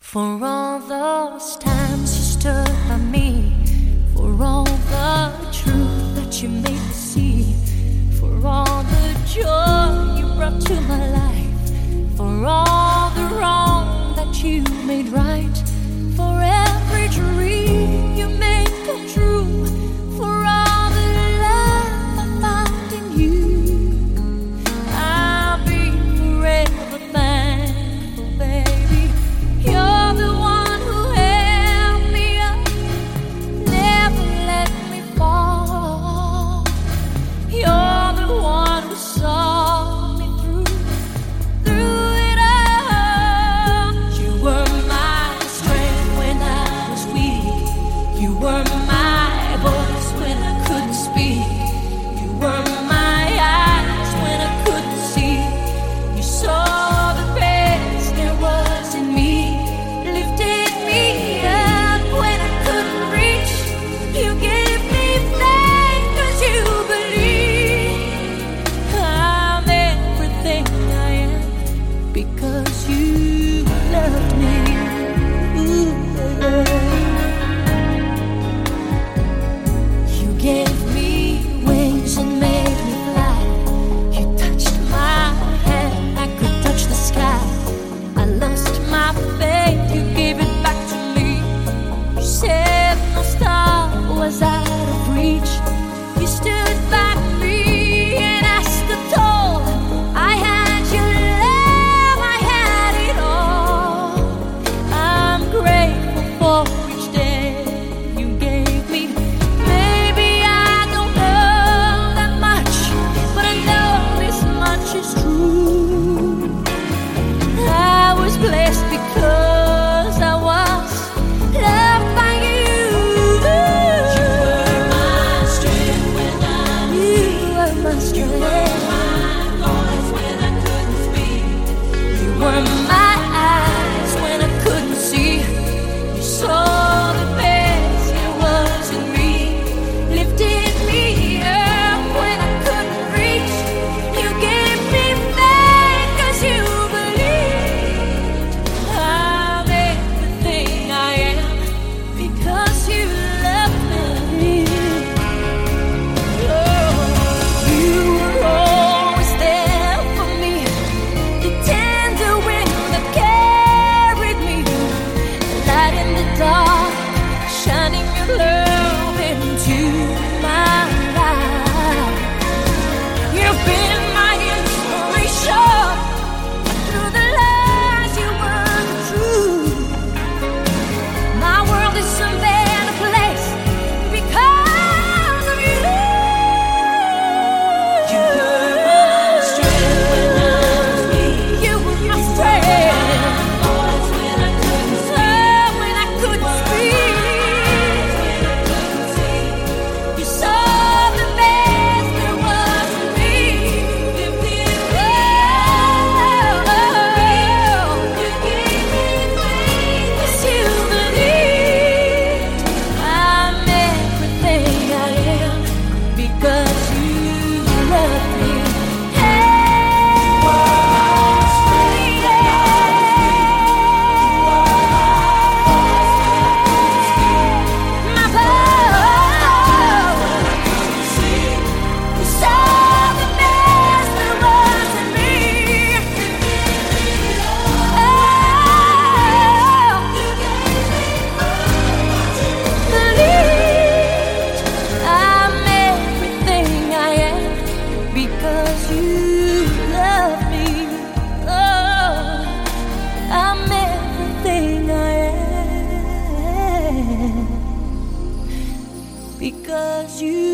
For all those times you stood by me, for all the truth that you made me see, for all the joy you brought to my life, for all the wrong that you made right, for every dream you made come true, for all the love I found in you, I'll be forever thankful, baby. You're the one who held me up, never let me fall. You're the one who saw me through it all. You were my strength when I was weak. You were my voice when I couldn't speak. You were my eyes when I couldn't see. You saw the best there was in me, lifted me up when I couldn't reach. You gave me faith 'cause you believe I'm everything I am because you loved me. Ooh, you gave me wings and made me fly. You touched my hand, I could touch the sky. I lost my faith, you gave it back to me. You said no star was out of reach. You stood by me and I stood tall. I had your love, I had it all. I'm grateful for each day you gave me. Maybe I don't know that much, but I know this much is true. I was blessed because I was loved by you. You were my strength when I was weak. You were my strength. You were my voice when I couldn't speak. You were my eyes when I couldn't see. You saw the best there was in me, lifted me up when I couldn't reach. You gave me faith 'cause you believed I'm everything I am because you love me. Oh, you were always there for me, the tender wind that carried me, the light in the dark, shining your love into my life. You've been my inspiration through the lies you weren't true. My world is a better place because of you. You were my strength when I was weak. You were my strength. Voice when I couldn't speak. When I couldn't speak. You saw the best there was in me. You gave me faith 'cause you believed I'm everything I am because you love me. My power. You saw the best there was in me. Believed I'm everything I am because you love me. Oh, I'm everything I am because you